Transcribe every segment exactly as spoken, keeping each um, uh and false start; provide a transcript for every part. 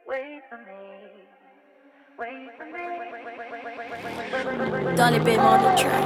Wait for me. Wait for me. Dolly Babe on the track.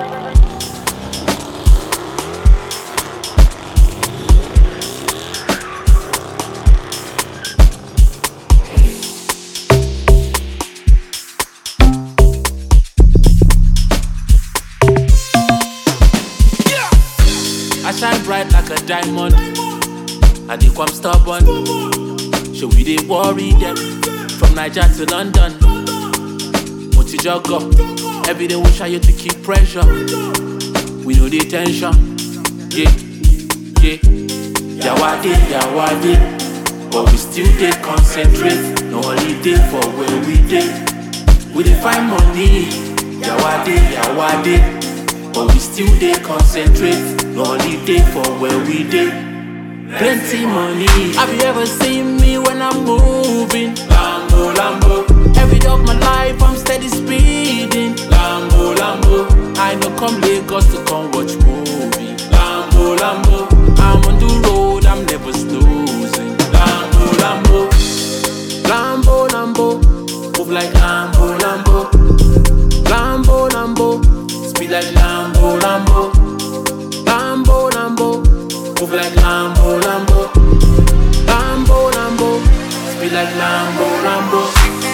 I shine bright like a diamond, and they come stubborn. Show we they worry them from Niger to London. Moti juggle, every day we try you to keep pressure. We know the tension, yeah, yeah. Yawade, yawade, but we still dey concentrate. No holiday for where we dey. We dey find money, yawade, yawade, but we still dey concentrate. No holiday for where we dey. Plenty money. Have you ever seen me when I'm moving? Lambo, Lambo. Every day of my life I'm steady speeding. Lambo, Lambo. I no come Lagos to come watch movie. Lambo, Lambo. I'm on the road, I'm never snoozing. Lambo, Lambo. Lambo, Lambo. Move like Lambo, Lambo. Lambo, Lambo. Speed like Lambo, Lambo. Lambo, Lambo. Move like Lambo, Lambo. Lambo, Lambo. Speed like Lambo, Lambo.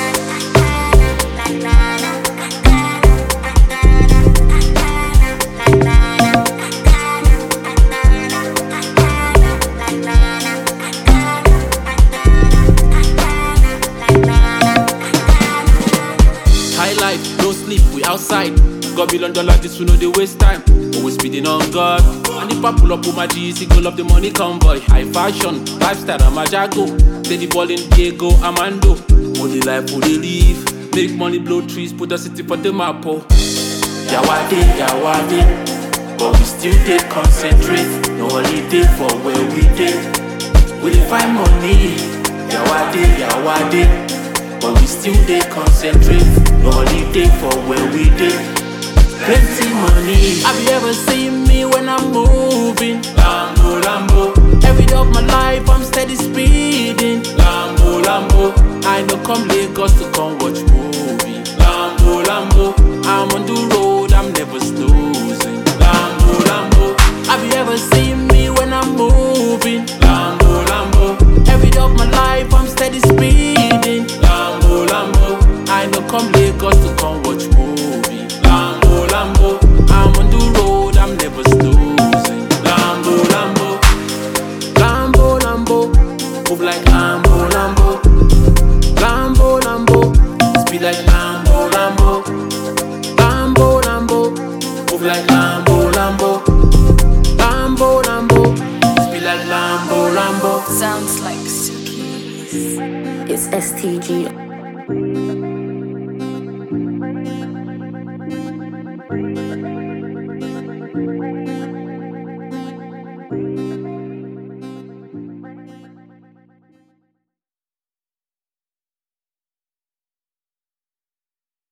High life, no sleep, we outside. Got billion dollars, this we know they waste time. Always speeding on God. And if I pull up with my G C, go love the money convoy. High fashion, lifestyle, I'm a jago. Steady ball in Diego, Amando. Only life, only live. Make money, blow trees, put the city for the map. Oh. Yawade, yawade, but we still dey concentrate. No holiday for where we dey. We dey find money. Yawade, yawade, but we still dey concentrate. No holiday for where we dey. Plenty money. Have you ever seen me when I'm moving? Lambo, Lambo. Every day of my life I'm steady speeding. Lambo, Lambo. I no come Lagos to come watch movie. Lambo, Lambo. I'm on the road, I'm never snoozing. Lambo, Lambo. Have you ever seen me when I'm moving? Lambo, Lambo. Every day of my life I'm steady speeding. Lambo, Lambo. I no come Lagos to come watch movie. Lambo, Lambo. I'm on the road, I'm never snoozing. Lambo, Lambo. Lambo, Lambo. Move like Lambo, Lambo. Lambo, Lambo. Speed like Lambo, Lambo. Lambo, Lambo. Move like Lambo, Lambo. Lambo, Lambo. Speed like Lambo, Lambo. Sounds like Suki. It's S T G.